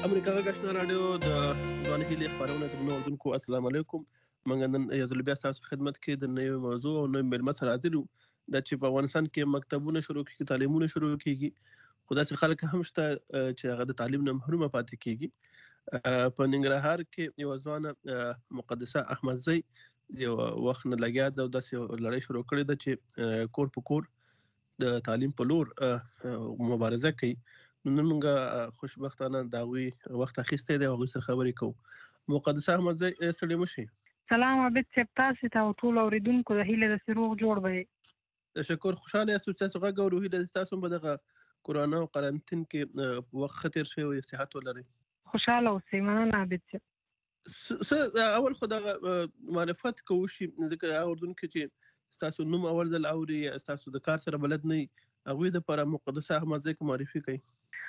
امریکا غږ آشنا رادیو د ځوان هیلې خبرونه درنو اوردونکو السلام علیکم. موږ نن یو ځل بیا تاسو خدمت کې د نوې موضوع او نوې مېلمه سره حاضر یو د چې په افغانستان کې مکتبونه شروع کیږي، تعلیمونه شروع کیږي، خو داسې خلک هم شته چې هغه د تعلیم نه محروم پاتې کیږي. په ننګرهار کې یو ځوان مقدسه احمدزی یو وخت نه لګیا د داسې لړۍ شروع کړې ده چې کور په کور د تعلیم په لور مبارزه کوي. نن موږ خوشبختانه دا وی وخت اخیسته دی او سره خبرې کوو. مقدسه احمدزی سلام شي. سلام عبد صاحب، تاسو ته ټول اوریدونکو د هیله د سروغ جوړ وي. تشکر. خوشاله یاست تاسو غږ او روحي د تاسو په دغه کورونا او قرنټین کې وخت خطر شي او صحت ولري. خوشاله اوسئ. مننه عبد صاحب. اول خدای معرفت کوو شي ځکه اوردونکو چې تاسو نوم اول ځل اوري تاسو د کار سره بلد نه هغه د پر مقدسه احمدزی کو معرفي کوي.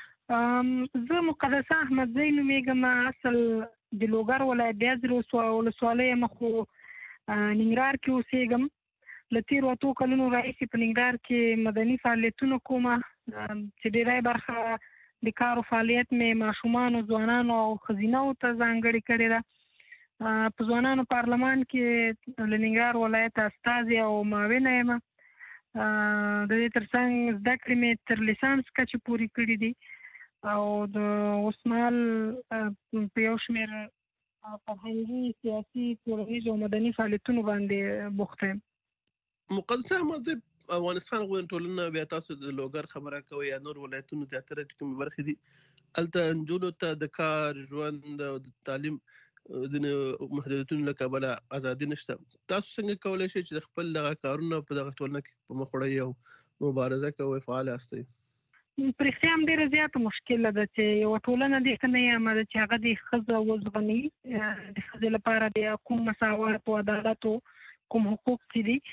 زه مقدسه احمدزی نومیږم. اصل د لوګر ولایت د ازرو ولسوالۍ مخو ننګرهار کې اوسېږم. له تېرو اتو کلونو راهیسې په ننګرهار کې مدني فعالیتونه کومه چې ډېری برخه د کار او فعالیت مې ماشومانو، ځوانانو او ښځینهو ته ځانګړې کړې ده. په ځوانانو پارلمان کې له ننګرهار ولایت استازي او معاونه یم. د دې ترڅنګ زده کړې مې تر لیسانس کچې پورې کړي دي او د اوسمهال په یو شمېر فرهنګي، سیاسي، ټولنیز او مدني فعالیتونو باندې بوخته یم. مقدسه احمدزی افغانستان غوښتنه ټولنه بیا تاسو د لوګر خبره کوي یا نور ولایتونو زیاتره کوم برخې دي الته نجونو ته د کار، ژوند او د تعلیم د محدودیتونو له کبله ازادي نشته. تاسو څنګه کولی شئ چې خپل دغه کارونه په دغه ټولنه کې په مخ وړئ او مبارزه کوئ، فعال یاستئ؟ په رښتیا هم ډېره زیاته مشکله ده چې یوه ټولنه دې ته نه یم چې هغه د ښځه وزغمي، د ښځې لپاره د کوم مساوات او عدالت او کوم حقوق چې دي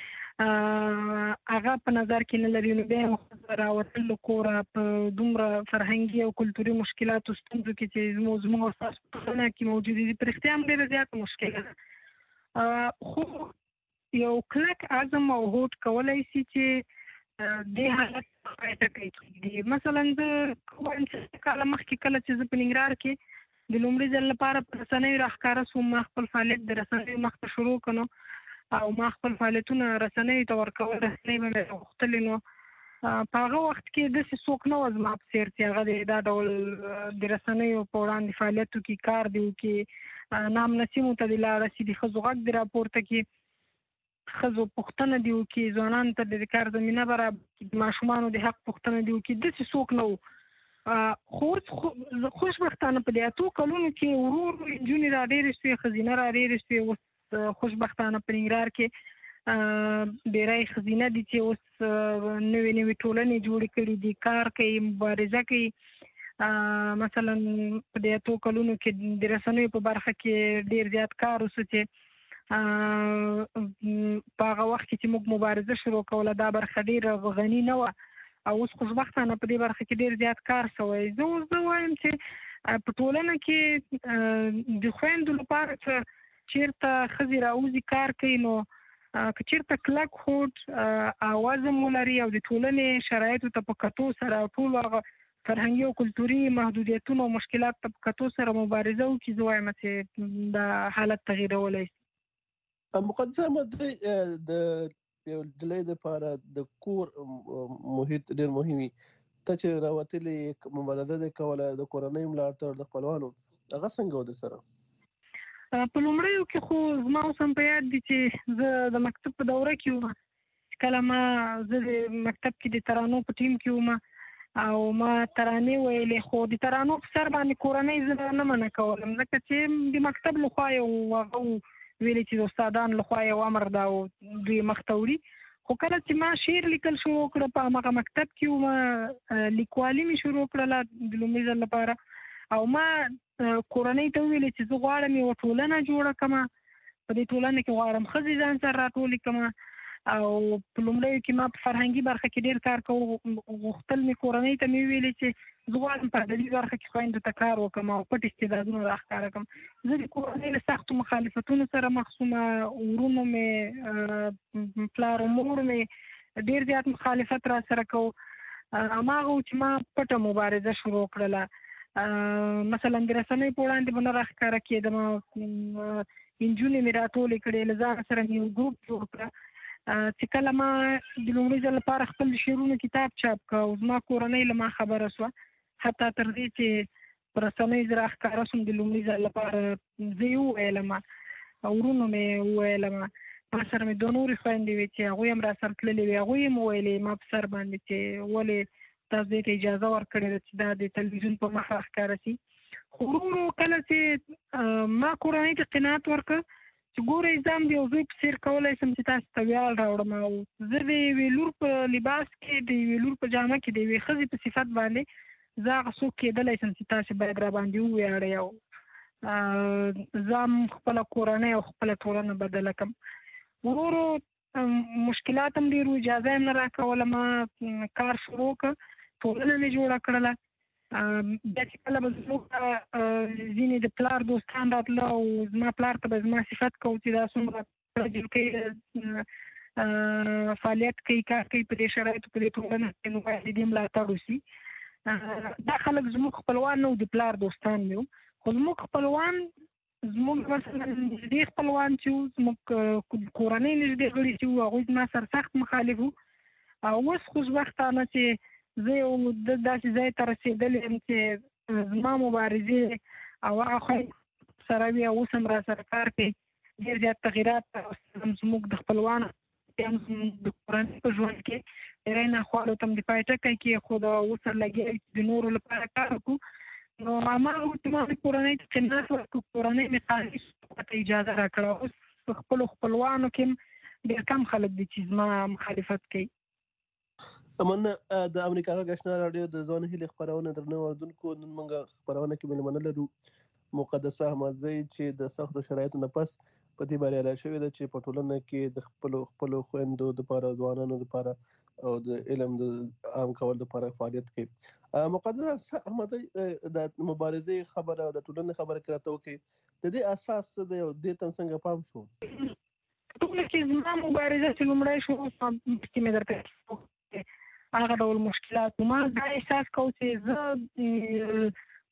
هغه په نظر کې نه لري. نو بیا هم ښځه راوتل له کوره په دومره فرهنګي او کلتوري مشکلاتو ستونزو کې چې زموږ او ستاسو په ټولنه کې موجودې دي، په رښتیا هم ډېره زیاته مشکله ده. خو یو کلک عزم او هوډ کولی شي چې دې حالت ته کېږي. مثلا زه وایم چې کاله مخکې کله چې زه په ننګرهار کې د لومړي ځل لپاره په رسنیو راښکاره شوم، ما خپل فعالیت د رسنیو مخ ته شروع کړو او ما خپل فعالیتونه رسنیو ته ورکول. رسنۍ به مې غوښتلې. نو په هغه وخت کې داسې څوک نه و زما په څېر چې هغه دا ډول د رسنیو په وړاندې فعالیت وکړي، کار دې وکړي، نامناسمو ته دې لاړه شي، د ښځو غږ دې راپورته کړي، ښځو پوښتنه دې وکړي، ځوانانو ته د کار زمینه برابر کړي، د ماشومانو د حق پوښتنه دې وکړي. داسې څوک نه و. خو اوس خوشبختانه په دې اتو کلونو کې ورو ورو نجونې را ډېرې شوې، ښځینه را ډېرې شوې. اوس خوشبختانه په ننګرهار کې ډېری ښځینه دي چې اوس نوې نوې ټولنې جوړې کړي دي، کار کوي، مبارزه کوي. مثلا په دې اتو کلونو کې د رسنیو په برخه کې ډېر زیات کار وشو چې په هغه وخت کې چې موږ مبارزه شروع کوله دا برخه ډېره غني نه وه او اوس خوشبختانه په دې برخه کې ډېر زیات کار شوی. زه وایم چې په ټولنه کې د خویندو لپاره چې چېرته ښځې راوځي کار کوي، نو که چېرته کلک هوډ او عزم ولري او د ټولنې شرایطو ته په کتو سره ټول هغه فرهنګي او کلتوري محدودیتونو او مشکلات ته په کتو سره مبارزه وکړي، زه وایم چې دا حالت تغییرولی شي. مقدسه احمدزی د یو نجلۍ دپاره د کور محیط ډېر مهم وي. ته چې راوتلې مبارزه دې کوله د کورنۍ ملاتړ د خپلوانو هغه څنګه و در سره؟ په لومړیو کې خو زما اوس هم په یاد دي چې زه د مکتب په دوره کې وم. کله زه د مکتب کې د ترانو په ټیم کې وم او ما ترانې ویلې، خو د ترانو په سر باندې کورنۍ زه نه منع کولم ځکه چې د مکتب لخوا یو هغه ویلې چې د استادانو لخوا یو امر دا و دوی مخته وړي. خو کله چې ما شعر لیکل شروع کړه په هماغه مکتب کې وم، لیکوالي مې شروع کړله د لومړي ځل لپاره او ما کورنۍ ته وویلې چې زه غواړم یوه ټولنه جوړه کړم، په دې ټولنه کې غواړم ښځې ځان سره راټولې کړم او په لومړیو کې ما په فرهنګي برخه کې ډېر کار کوو. غوښتل مې کورنۍ ته مې ویلې چې زه غواړم په ادبي برخه کې خویندو ته کار وکړم او پټ استعدادونه راښکاره کړم. زه د کورنۍ له سختو مخالفتونو سره مخ شوم. ورونو مې، پلار او مور مې ډېر زیات مخالفت را سره کوو. هماغه و چې ما پټه مبارزه شروع کړله. مثلا د رسنۍ په وړاندې به نه راښکاره کېدم. نجونې مې راټولې کړې، له ځان سره مې یو ګروپ جوړ کړه چې کله ما د لومړي ځل لپاره خپل شعرونو کتاب چاپ کړ او زما کورنۍ له ما خبره شوه، حتی تر دې چې په رسنیو زه راښکاره شوم د لومړي ځل لپاره زه یې وویلم، ورونو مې وویلم، ما سره مې دوه نورې خویندې وې چې هغوی هم را سره تللې وې، هغوی هم وویلې ما په سر باندې چې ولې تاسو دې ته اجازه ورکړې ده چې دا د تلویزیون په مخ راښکاره شي. خو ورو کله چې ما کورنۍ ته قناعت ورکړ چې ګورئ زه هم د یو زوی په څېر کولی شم چې تاسو ته ویاړ راوړم، او زه د یوې لور په لباس کې، د یوې لور په جامه کې، د یوې ښځې په صفت باندې زه هغه څوک کېدلی شم چې تاسو باید را باندې وویاړئ، او زه هم خپله کورنۍ او خپله ټولنه بدله کړم. ورو مشکلات هم ډېر وو، اجازه یې هم نه راکوله. ما کار شروع کړ، ټولنه مې جوړه کړله. بیا چې کله به زموږ ځینې د پلار دوستان راتله او زما پلار ته به زما صفت کوو چې دا څومره جلکۍ فعالیت کوي، کار کوي په دې شرایطو په دې ټولنه کې، نو باید د دې ملاتړ وشي. دا خلک زموږ خپلوان نه وو، د پلار دوستان مې وو، خو زموږ خپلوان، زموږ مثلا نږدې خپلوان چې وو، زموږ کورنۍ نږدې غړي چې وو، هغوی زما سره سخت مخالف وو. او اوس خوشبختانه چې زه یو داسې ځای ته رسېدلی یم چې زما مبارزې او هغه خویندې سره وي او اوس هم را سره کار کوي. ډېر زیات تغیرات هم زموږ د خپلوانو هم زموږ د کورنۍ په ژوند کې ډېری ناخوالو ته هم د پای ټکی کېښود او اوس لګیا یو چې د نورو لپاره کار وکړو. نو هماغه وو چې ما د کورنۍ ته قناعت ورکړو، کورنۍ مې خالص ته اجازه راکړه. اوس په خپلو خپلوانو کې هم ډېر کم خلک دي چې زما مخالفت کوي. مننه. د امریکا غږ آشنا راډیو د ځوان هیلې خپرونه درنو اردونکو، نن موږ خپرونه کې مېلمانه لرو مقدسه احمدزی چې د سختو شرایطو نه پس په دې بریالی شوې ده چې په ټولنه کې د خپلو خویندو دپاره، ځوانانو دپاره او د علم د عام کولو دپاره فعالیت کوي. مقدسه احمدزی، د مبارزې خبره او د ټولنې خبره که راته وکړئ، د دې اساس څه دی او دې ته څنګه پام شو؟ ټولنه کې زما مبارزه چې لومړی شروع شوه، مخکې مې درته هغه ډول مشکلات، ما دا احساس کوو چې زه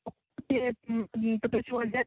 په داسې وضعیت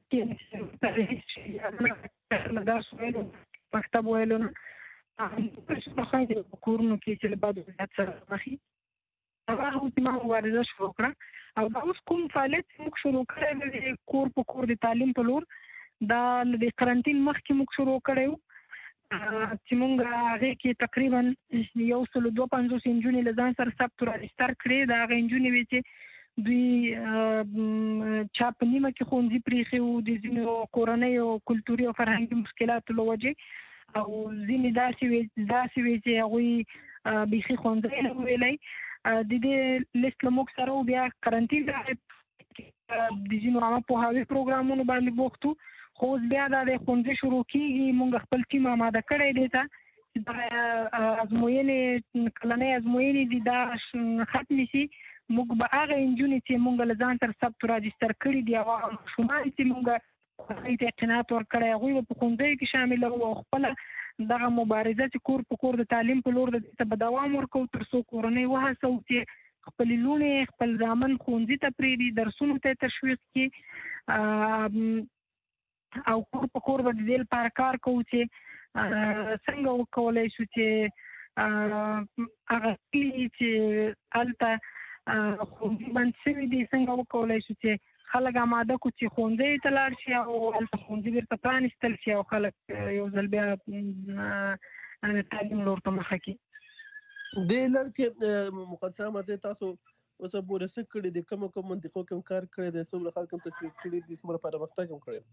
کې درس ویلو، مکتب ویلو نه، خویندې په کورونو کې چې له بد وضعیت سره مخ وي، هغه چې ما مبارزه شروع کړه. او دا اوس کوم فعالیت چې موږ شروع کړی دی د کور په کور د تعلیم په لور، دا د قرنطین مخکې موږ شروع کړی وو، چې موږ هغې کې تقریبا 152 نجونې له ځان سره ثبت راجستر کړې. د هغه نجونې وې چې دوی چا په نیمه کې ښوونځي پرېښي وو د ځینو کورنیو کلتوري او فرهنګي مشکلاتو له وجې، او ځینې داسې وې چې هغوی بیخي ښوونځی نه ویلی. د دې لیست له موږ سره و. بیا قرنطین راغی، د ځینو عامه پوهاوي پروګرامونو باندې بوخت وو. خو اوس بیا دا د ښوونځي شروع کېږي، موږ خپل ټیم آماده کړی دی ته چې دغه ازموینې، کلنۍ ازموینې دي، دا ختمې شي. موږ به هغه نجونې چې موږ له ځان سره ثبت راجستر کړي دي، هغه ماشومان چې موږ هغوی ته قناعت ورکړی، هغوی به په ښوونځیو کې شاملوو او خپله دغه مبارزه چې کور په کور د تعلیم په لور د دې ته به دوام ورکوو، تر څو کورنۍ وهڅوو چې خپلې لوڼې، خپل زامن ښوونځي ته پرېږدي، درسونو ته یې تشویق کړي، او کور په کور به د دې لپاره کار کوو چې څنګه وکولی شو چې هغه کلي چې هلته ښوونځي بند شوي دي، څنګه وکولی شو چې خلک آماده کړو چې ښوونځیو ته لاړ شي او هلته ښوونځي بیرته پرانیستل شي او خلک یو ځل بیا تعلیم لور ته مخه کړي. دې لړ کې مقدسه احمدزی، تاسو اوسه پورې څه کړي دي؟ کوم منطقو کې هم کار کړی دی؟ څومره خلک هم تشویق کړي دي؟ څومره پرمختګ هم کړی؟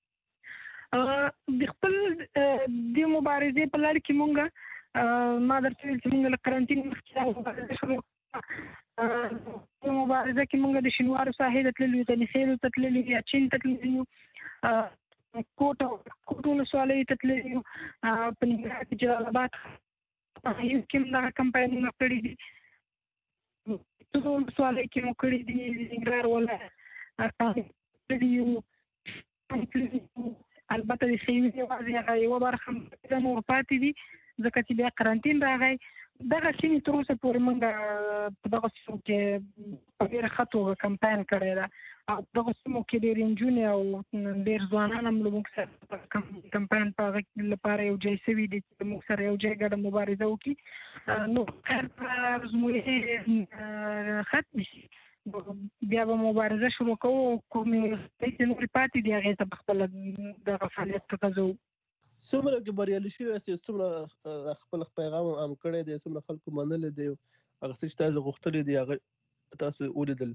د خپل د مبارزې په لړ کې مونږ، ما درته ویل چې مونږ له قرنطین مخکې مبارزه شروع کړه. په مبارزه کې مونږ د شینوارو ساحې ته تللي یو، د نخیلو ته تللي یو، اچین ته تللي یو، کوټ ولسوالۍ ته تللي یو، په ننګرهار کې جلال آباد کې هم دغه کمپاینونه کړي دي، ټول ولسوالۍ کې مو کړي دي، ننګرهار ولایت تللي یو. البته د ښوونځي یوازې هغه یوه برخه نور پاتې دي، ځکه چې بیا قرنطین راغی. دغه سیمې تر اوسه پورې موږ په دغه سیمو کې په ډېره ښه توګه کمپاین کړی ده او دغه سیمو کې ډېرې نجونې او ډېر ځوانان هم له موږ سره کمپاین په هغه لپاره یو ځای شوي دي چې موږ سره یو ځای ګډه مبارزه وکړي. نو خیر زموږ ختم شي بیا به مبارزه شروع کوو، کومې چې نورې پاتې دي هغې ته به خپله دغه فعالیت غځوو. څومره کې بریالي شوي یاست، څومره خپل پیغام عام کړی دی، څومره خلکو منلی دی، هغه څه چې تاسو غوښتلي دي هغه تاسو ولیدل؟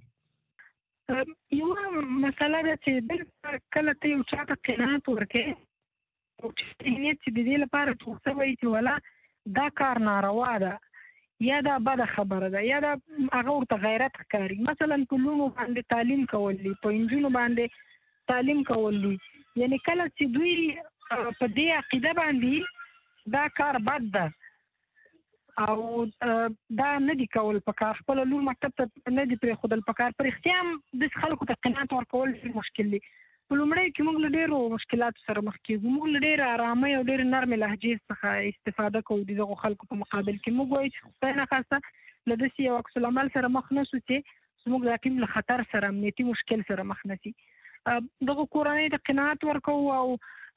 یوه مسله ده چې دلته کله ته یو چا ته قناعت ورکوې او چې نیت چې د دې لپاره ټول شوی چې ولا دا کار ناروا ده یا دا بده خبره ده یا دا هغه ورته غیرت ښکاري. مثلا په لونو باندې تعلیم کول دي، په نجونو باندې تعلیم کول دي، یعنی کله چې دوی په دې عقیده باندې دا کار بد ده او دا نه دي کول پکار، خپله لور مکتب ته نه دي پرېښودل پکار. په رښتیا هم داسې خلکو ته قناعت ورکول ډېر مشکل دی. په لومړیو کې موږ له ډېرو مشکلاتو سره مخ کېږو، موږ له ډېرې ارامۍ او ډېرې نرمې لهجې څخه استفاده کوو د دغو خلکو په مقابل کې. موږ وایو چې خدای ناخواسته له داسې یو عکس العمل سره مخ نه شو چې زموږ د ټیم له خطر سره امنیتي مشکل سره مخ نه شي. دغو کورنۍ ته قناعت ورکوو او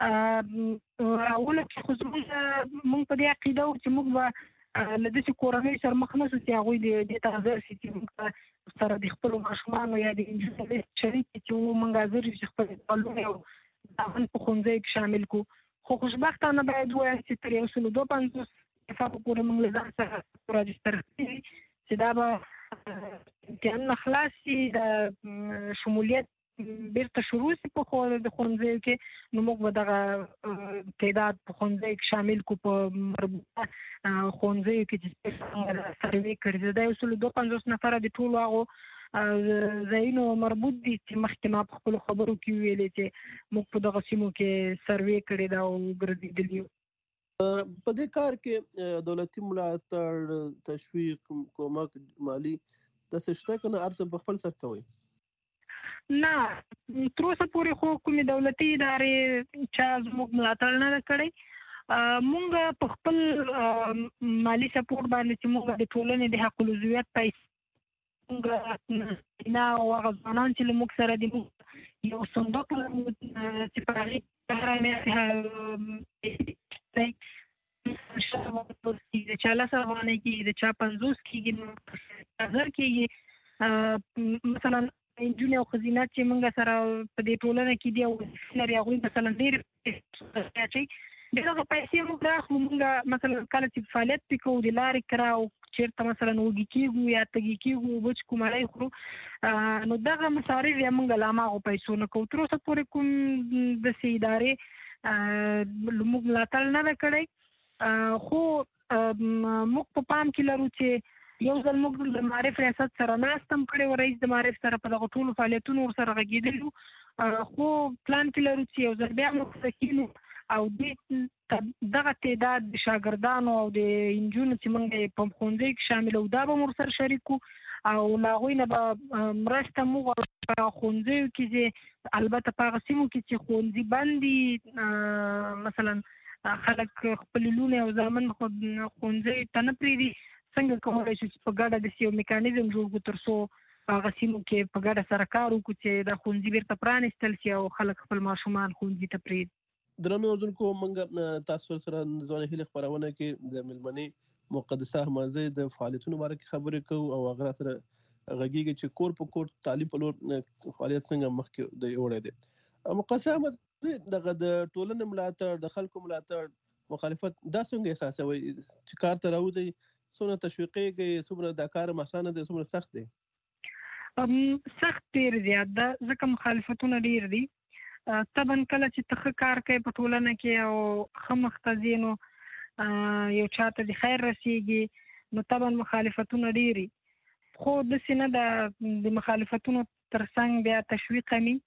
راوله کې خو موږ په دې عقیده وو چې موږ به له داسې کورنۍ سره مخ نه شو چې هغوی دې ته حاضر شي چې موږ سره د خپلو ماشومانو یا د نجونو شریک کړي چې موږ حاضر یو چې خپل تعلیم او دغه په ښوونځیو کې شامل کړو. خو خوشبختانه باید ووایم چې تر 152 اتفاق پورې موږ له ځان سره راجستر کړي چې دا به امتحانونه خلاص شي، د شمولیت بیرته شروع شي په ښوونځیو کې، نو موږ به دغه تعداد په ښوونځیو کې شامل کړو په مربوطه ښوونځیو کې چې څنګه سروې کړي. دا 152 نفره د ټولو هغو ځایونو مربوط دي چې مخکې ما په خپلو خبرو کې ویلې چې موږ په دغه سیمو کې سروې کړې ده او ګرځېدلي یو. په دې کار کې دولتي ملاتړ، تشویق، کومک، مالی داسې شته که نه هر څه په خپل سر کوئ؟ نه، تر اوسه پورې خو کومې دولتي ادارې چا زموږ ملاتړ نه ده کړی. موږ په خپل مالي سپورټ باندې چې موږ د ټولنې د حق العضویت پیسې موږ نه او هغه ځوانان چې له موږ سره دي موږ یو صندوق لرو چې په هغې کې هره میاشت د چا 10 افغانۍ کېږي، د چا 50 کېږي، 1000 کېږي. مثلا نجونې او ښځینه چې موږ سره په دې ټولنه کې دي او وظیفې لري هغوی مثلا ډېرې اچوي، د هغه پیسې موږ راخلو. موږ مثلا کله چې فعالیت پرې کوو د لارې کرا او چېرته مثلا وږي کېږو یا تږي کېږو، اوبه څښو، مړۍ خورو، نو دغه مصارف یا موږ له هماغو پیسو نه کوو. تر اوسه پورې کوم داسې ادارې موږ ملاتړ نه ده کړی، خو موږ په پام کې لرو چې یو ځل موږ د معارف ریاست سره ناست هم کړی و، رئیس د معارف سره په دغه ټولو فعالیتونو ورسره غږېدلي وو، خو پلان کې لرو چې یو ځل بیا موږ سکینو او دغه تعداد د شاګردانو او د نجونو چې موږ په ښوونځیو کې شاملوو دا به مو سره شریک کړو او له هغوی نه به مرسته موږ په ښوونځیو کې چې البته په هغه سیمو کې چې ښوونځي بند دي، مثلا خلک خپل لوڼې او زامن ښوونځیو ته نه پرېږدي، څنګه کولی شو چې په ګډه داسې یو میکانیزم جوړ کړو تر څو په هغه سیمو کې په ګډه سره کار وکړو چې دا ښوونځي بیرته پرانیستل شي او خلک خپل ماشومان ښوونځي ته پرېږدي. درنو اردوونکو، موږ تاسو سره د ځواني هیلې خپرونه کې د مېلمنې مقدسه احمدزۍ د فعالیتونو باره کې خبرې کوو او هغه را سره غږېږي چې کور په کور تعلیم په لور فعالیت څنګه مخکې دی وړی دی. مقدسه احمدزۍ، دغه د ټولنې ملاتړ، د خلکو ملاتړ، مخالفت دا څنګه احساسوئ چې کار ته راوځئ؟ څومره تشویقېږئ؟ څومره دا کار اسانه دی؟ څومره سخت دی؟ سخت ډېر زیات ده، ځکه مخالفتونه ډېر دي. طبعا کله چې ته ښه کار کوې په ټولنه کې او ښه مخ ته ځې نو یو چا ته د خیر رسېږي نو طبعا مخالفتونه ډېر وي، خو داسې نه ده. د مخالفتونو تر څنګ بیا تشویق هم وي،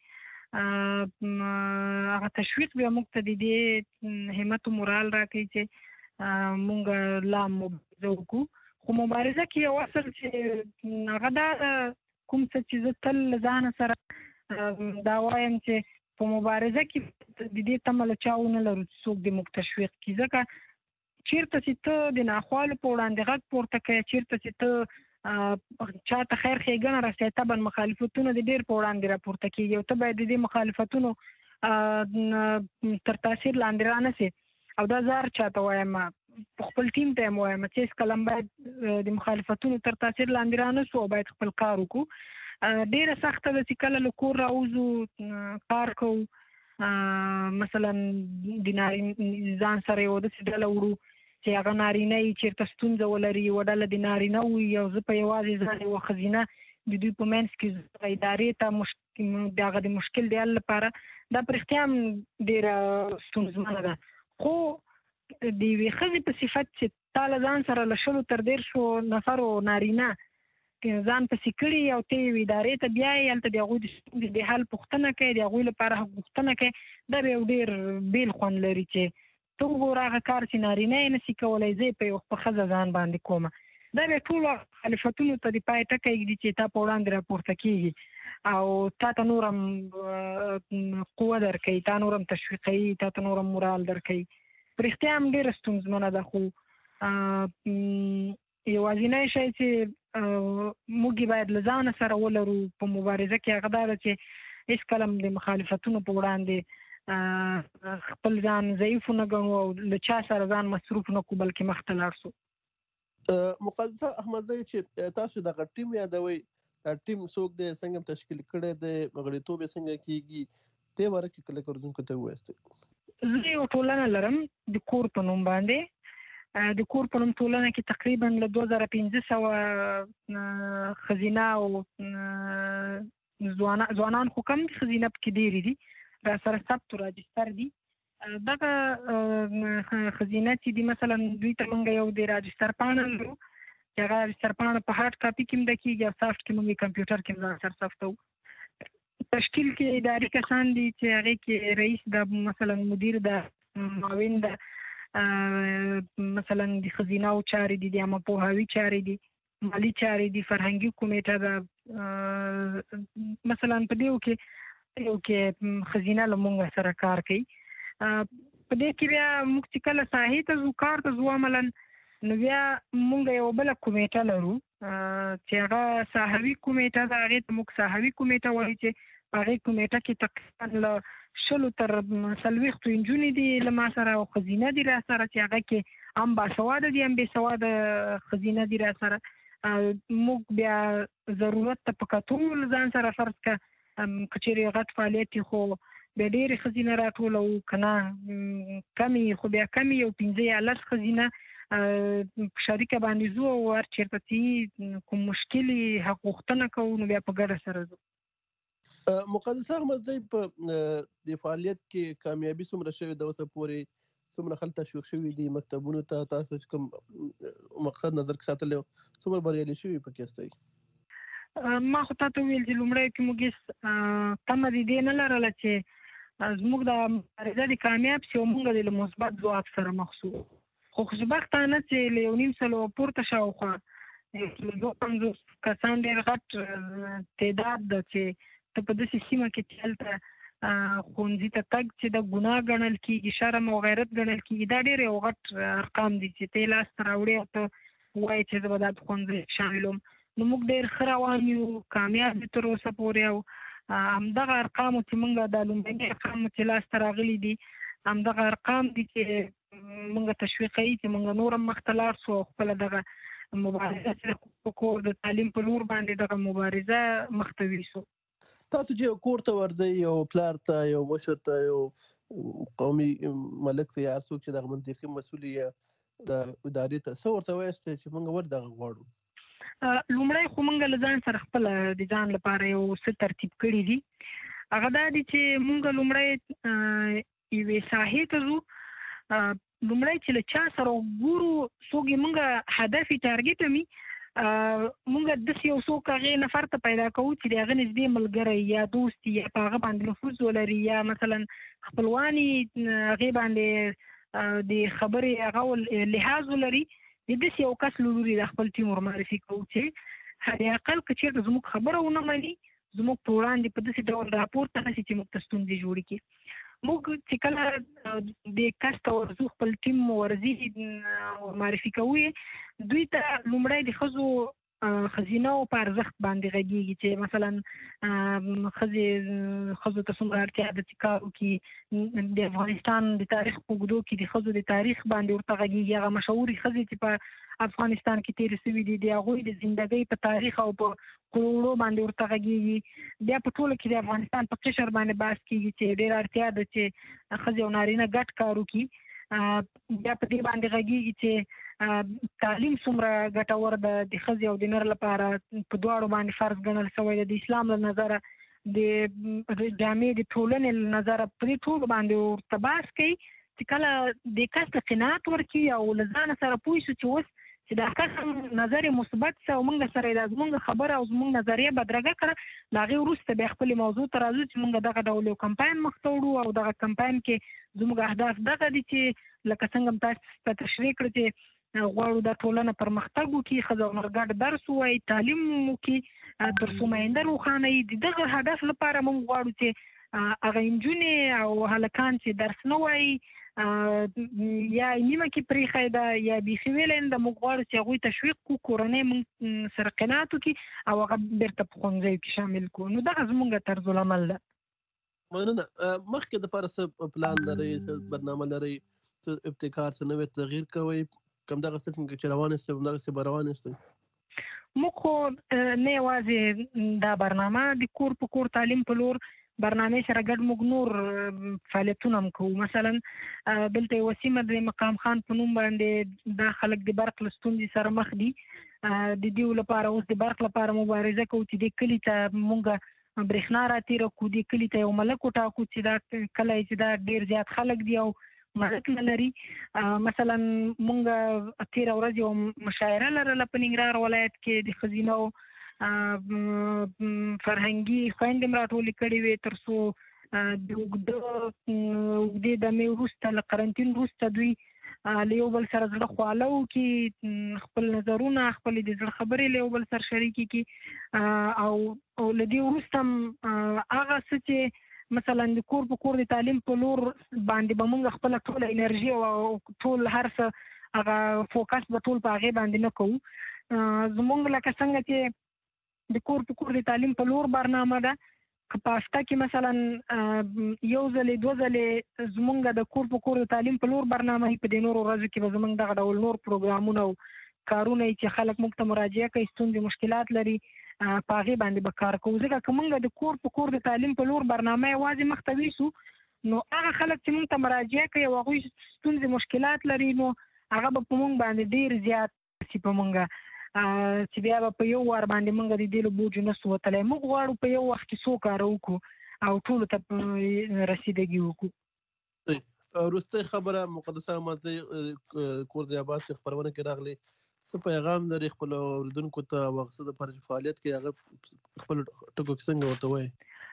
هغه تشویق بیا موږ ته د دې همت و مورال راکوي چې موږ لا مبارزه وکړو. خو مبارزه کې یو اصل چې هغه دا کوم څه چې زه تل له ځانه سره دا وایم چې په مبارزه کې د دې تمه له چا ونه لرو چې څوک دې موږ تشویق کړي، ځکه چیرته چې ته د ناخوالو په وړاندې غږ پورته کوې، چیرته چې ته چاته خیر ښېګڼه رسوې، طبعا مخالفتونه د ډېر په وړاندې راپورته کېږي او ته باید د دې مخالفتونو تر تاثیر لاندې رانسې. او دا زار چاته وایم، خپل ټیم ته هم وایم چې هېڅکله هم باید د مخالفتونو تر تاثیر لاندې رانسو او باید خپل کار وکړو. ډېره سخته ده چې کله له کور راوځو کار کوو، مثلا د ځان سره یو داسې ډله وړو چې هغه نارینه وي، چېرته ستونزه ولري یوه ډله د نارینه وي او زه په یوازې ځان یوه ښځینه د دوی په منځ کې ادارې ته د هغه د مشکل د حل لپاره، دا په رښتیا هم ډېره ستونزمنه ده. خو د یوې ښځې په صفت چې تا له ځان سره له 100 تر 150 نفرو نارینه ځان پسې کړي او ته یوې ادارې ته بیایې، هلته د هغوی د ستونزې د حل پوښتنه کوې، د هغوی لپاره غوښتنه کوې، دا به یو ډېر بېل خوند لري چې ته وګوره هغه کار چې نارینه یې نشي کولی، زه یې په یو ښځه ځان باندې کومه. دا بیا ټولو مخالفتونو ته د پای ټکی ږدي چې تا په وړاندې راپورته کېږي او تا ته نور هم قوه درکوي، تا نور هم تشویقوي، تا ته نور هم مورال درکوي. په رښتیا هم ډېره ستونزمنه ده. خو یوازینی شی چې موږ باید له ځانه سره ولرو په مبارزه کې هغه دا ده چې هېڅکله هم د مخالفتونو په وړاندې خپل ځان ضعیف ونه ګڼو او له چا سره ځان مصروف نه کړو، بلکې مخته لاړ سو. مقدسه احمدزی چې تاسو دغه ټیم یادوئ، دا ټیم څوک دی، څنګه تشکیل کړی دی، غړیتوب یې څنګه کېږي، دې باره کې کله اردوونکو ته ووایاست. زه یو ټولنه لرم د کور په نوم باندې. د کور په نوم ټولنه کې تقریبا له 2500 ښځینه او ځوانان خو کم دي، ښځینه پکې ډېرې دي، را سره ثبت و راجستر دي. دغه ښځینه چې دي مثلا دوی ته موږ یو د راجستر پاڼه لرو چې هغه راجستر پاڼه په هارډ کاپي کې هم کېږي او سافټ کې موږ کمپیوټر کې ځان سره ثبتوو. تشکیل کې اداري کسان دي چې هغې کې رئیس ده، مثلا مدیر ده، معاون ده، مثلا د ښځینه‌و چارې دي، د عامه پوهاوي چارې دي، مالي چارې دي، فرهنګي کمیټه ده. مثلا په دې کې ښځینه له موږ سره کار کوي. په دې کې بیا موږ چې کله ساحې ته ځو، کار ته ځو عملا، نو بیا موږ یو بله کمیټه لرو چې هغه ساحوي کمیټه ده. هغې ته موږ ساحوي کمیټه وایو چې په هغې کمیټه کې تقریبا له 100 تر 40 نجونې دي له ما سره او ښځینه دي را سره چې هغه کې هم باسواده دي هم بېسواده ښځینه دي را سره. موږ بیا ضرورت ته په کتو ځان سره فرض که چېرې غټ فعالیت وي خو بیا ډېرې ښځینه راټولوو، که نه کمې خو بیا کمې یو 15 یا 10 ښځینه په شریکه باندې ځو او هر چېرته چې کوم مشکل یې حق غوښتنه کوو نو بیا په ګډه سره ځو. مقدسه احمدزی په د فعالیت کې کامیابي څومره شوې ده اوسه پورې؟ څومره خلک تشویق شوي دي مکتبونو ته؟ تاسو چې کوم مقصد نظر کې ساتلی څومره بریالي شوي پکې استئ؟ ما خو تا ته وویل چې لومړی کې موږ هېڅ تمه د دې نه لرله چې زموږ دا مبارزه د کامیاب شي او موږ د مثبت ځواب سره مخ شو. خو خوشبختانه چې له 1.5 پورته شاوخوا 250 کسان ډېر غټ تعداد ده چې ته په داسې سیمه کې چې هلته ښوونځي ته تګ چې د ګناه ګڼل کېږي، شرم او غیرت ګڼل کېږي، دا ډېر یو غټ ارقام دي چې ته یې لاسته راوړې او ته ووایې چې زه به دا ښوونځی شاملوم. نو موږ ډېر ښه روان یو، کامیاب یو تر اوسه پورې. او همدغه ارقامو چې موږ دا لومړني ارقامو چې لاسته راغلي دي همدغه ارقام دي چې موږ تشویقوي چې موږ نور هم مخته لاړ سو او خپله دغه مبارزه چې په کور د تعلیم په لور باندې دغه مبارزه مخته ویسو. تاسو چې کور ته ورځئ، یو پلار ته، یو مشر ته، یو قومي ملک ته، یا هر څوک چې دغه منطقي مسؤل یا د ادارې ته، څه ورته وایاست چې موږ ولې دغه غواړو؟ لومړی خو موږ له ځان سره خپله د ځان لپاره یو څه ترتیب کړي دي. هغه دا دي چې موږ لومړی یوې ساحې ته ځو. لومړی چې له چا سره وګورو، څوک یې موږ هدف یې ټارګېټ وي، موږ داسې یو څوک هغې نفر ته پیدا کوو چې د هغه نږدې ملګری یا دوست یا په هغه باندې نفوذ ولري یا مثلا خپلوان یې هغې باندې د خبرې هغه لحاظ ولري. د داسې یو کس له لورې د خپل ټیم ورمعرفي کوو چې حداقل که چېرته زموږ خبره ونه مني، زموږ په وړاندې په داسې ډول راپورته نه شي چې موږ ته ستونزې جوړې کړي. موږ چې کله د کس ته ورځو خپل ټیم ورځي معرفي کوي دوی ته لومړی د ښځو خزینه او په ارزښت باندې غږیږي چې مثلا ښځو ته څومره اړتیا ده چې کار وکړي د افغانستان د تاریخ په اوږدو کې د ښځو د تاریخ باندې ورته غږیږي هغه مشهورې ښځې چې په افغانستان کې تېرې شوي دي د هغوی د زندګۍ په تاریخ او په کروړو باندې ورته غږیږي بیا په ټوله کې د افغانستان په قشر باندې بحث کېږي چې ډېره اړتیا ده چې ښځې او نارینه ګډ کار وکړي بیا په دې باندې غږیږي چې تعلیم څومره ګټور ده د ښځې او د نر لپاره په دواړو باندې فرض ګڼل شوی ده د اسلام له نظره د جامع د ټولنې له نظره په دې ټولو باندې ورته بحث کوي چې کله د کس ته قناعت ورکړي او له ځانه سره پوه شو چې اوس چې دا کس نظر مثبت څه او موږ سره دا زموږ خبره او زموږ نظریه بدرګه کړه د هغې وروسته بیا خپلې موضوع ته راځو چې موږ دغه ډول یو کمپاین مخ ته وړو او دغه کمپاین کې زموږ اهداف دغه دي چې لکه څنګه هم تاسو ته تشریح کړو چې غواړو دا ټولنه پرمختګ وکړي ښځه او نر ګډ درس ووایي تعلیم وکړي تر څو مینده روښانه وي د دغه هدف لپاره موږ غواړو چې هغه نجونې او هلکان چې درس نه وایي یا نیمه کې پرېښی ده یا بیخي ویلی نه ده موږ غواړو چې هغوی تشویق کړو کورنۍ موږ سره قناعت وکړي او هغه بیرته په ښوونځیو کې شامل کړو نو دغه زموږ طرز العمل ده مننه مخکې دپاره څه پلان لرئ څه برنامه لرئ څه ابتکار څه نوی تغییر کوئ کوم دغه څه چې روان یاستئ همدغسې به روان یاستئ موږ خو نه یوازې دا برنامه د کور په کور تعلیم په لور برنامه سره ګډ موږ نور فعالیتونه هم کوو مثلا دلته یوه سیمه د مقام خان په نوم باندې دا خلک د برق له ستونزې سره مخ دي د دې لپاره اوس د برق لپاره مبارزه کوو چې د کلي ته موږ برېښنا راتېره کړو د کلي ته یو ملک وټاکو چې دا کلی چې دا ډېر زیات خلک دي او ملک نه لري مثلا موږ تېره ورځ یو مشاعره لرله په ننګرهار ولایت کې د ښځینو فرهنګي خویندې م راټولې کړې وې تر څو د اوږدې دمې وروسته له قرنطین وروسته دوی له یو بل سره زړه خواله وکړي خپل نظرونه خپلې د زړه خبرې له یو بل سره شریکې کړي او له دې وروسته هغه څه چې مثلا د کور په کور د تعلیم په لور باندې به موږ خپله ټوله انرژي او ټول هر څه هغه فوکس به ټول په هغې باندې نه کوو زموږ لکه څنګه چې د کور په کور د تعلیم په لور برنامه ده که په هفته کې مثلا یو ځلې دوه ځلې زموږ د کور په کور د تعلیم په لور برنامه په دې نورو ورځو کې به زموږ دغه ډول نور پروګرامونه او کارونه چې خلک موږ ته مراجعه کوي ستونزې مشکلات لري په هغې باندې به کار کوو ځکه که موږ د کور په کور د تعلیم په لور برنامه یوازې مخ ته ویسو نو هغه خلک چې موږ ته مراجعه کوي او هغوی ستونزې مشکلات لري نو هغه به په موږ باندې ډېر زیات شي په موږ چې بیا به په یو وار باندې موږ د دې له بوجو نه سو وتلی موږ غواړو په یو وخت کې څو کاره وکړو او ټولو ته رسیدګي وکړو وروستۍ خبره مقدسه ماته کور د عباس خپرونه کې راغلی څه پیغام لري خپلو اورېدونکو ته او هغه څه دپاره چې فعالیت کوي هغه خپلو ټکو کې څنګه ورته وایي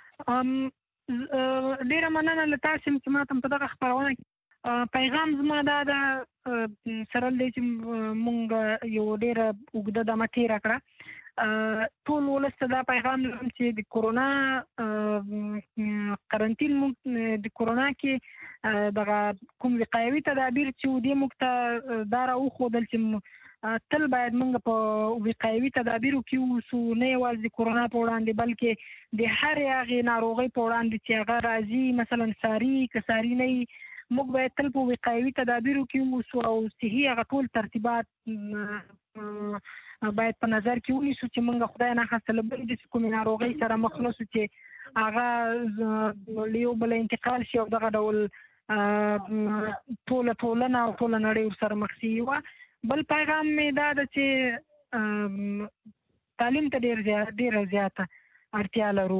ډېره مننه له تاسې چې ما ته په دغه خپرونه کې پیغام زما دا ده سره دی چې مونږ یو ډېره اوږده دمه تېره کړه ټول ولس ته دا پیغام لرم چې د کورونا قرنطین موږ د کورونا کې دغه کوم وقایوي تدابیر چې و دې موږ ته دا راوښودل چې تل باید موږ په وقایوي تدابیرو کې اوسو نه یوازې د کورونا په وړاندې بلکې د هرې هغې ناروغۍ په وړاندې چې هغه راځي مثلا ساري که ساري نه وي موږ باید تل په وقایوي تدابیرو کې اوسو او صحي هغه ټول ترتیبات باید په نظر کې ونیسو چې موږ خدای ناخواسته له بلې داسې کومې ناروغۍ سره مخ نه سو چې هغه له یو بله انتقال شي او دغه ډول ټوله ټولنه او ټوله نړۍ ورسره مخ شي بل پیغام مې دا ده چې تعلیم ته ډېره زیاته اړتیا لرو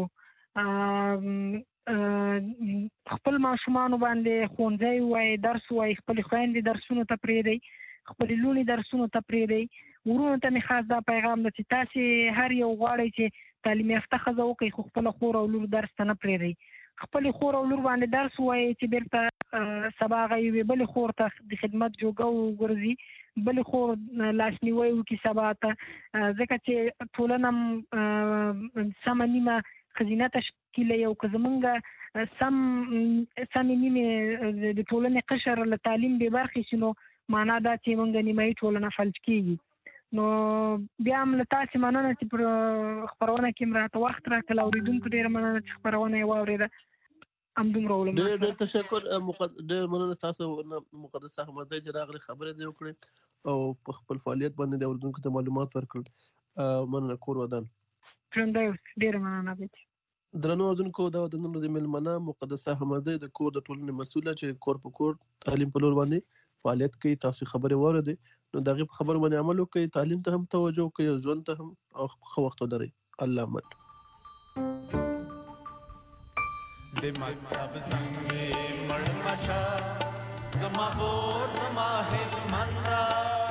خپل ماشومانو باندې ښوونځی ووایي درس ووایي خپلې خویندې درسونو ته پرېږدئ خپلې لوڼې درسونو ته پرېږدئ ورونو ته مې خاص دا پیغام ده چې تاسې هر یو غواړئ چې تعلیم یافته ښځه وکړئ خو خپله خور او لور درس ته نه پرېږدئ خپلې خور او لور باندې درس ووایي چې بیرته سبا هغه یوې بلې خور ته د خدمت جوګه وګرځي بلې خور لاسنیوی وکړي سبا ته ځکه چې ټولنه سمه نیمه ښځینه مشکله یو که زمونږ سمې نیمې د ټولنې قشر له تعلیم بې برخې شي نو معنا دا چې موږ نیمایي ټولنه فلج کېږي. نو بیا هم له تاسې مننه چې پر خپرونه کې م راته وخت راکړل. اورېدونکو ډېره مننه چې خپرونه یې واورېده. همدومره ولما ډېر تشکر. ډېر مننه تاسو مقدس احمدزی چې راغلي خبرې دې وکړې او په خپل فعالیت باندې د اورېدونکو ته معلومات ورکړل. مننه. کور ودان. ژوندی اوسئ. ډېره مننه بچ. درنو اورېدونکو دا د نن ورځې مېلمنه مقدس احمدزی د کور د ټولنې مسؤله چې کور په کور تعلیم په لور باندې فعالیت کوي. تاسو خبرې واورېدې نو د هغې په خبرو باندې عمل وکړئ. تعلیم ته هم توجه کوئ او ژوند ته هم او ښه وخت ولرئ. الله مد. د مکتب زنجیر مړ مشه زما غور زما هلمنده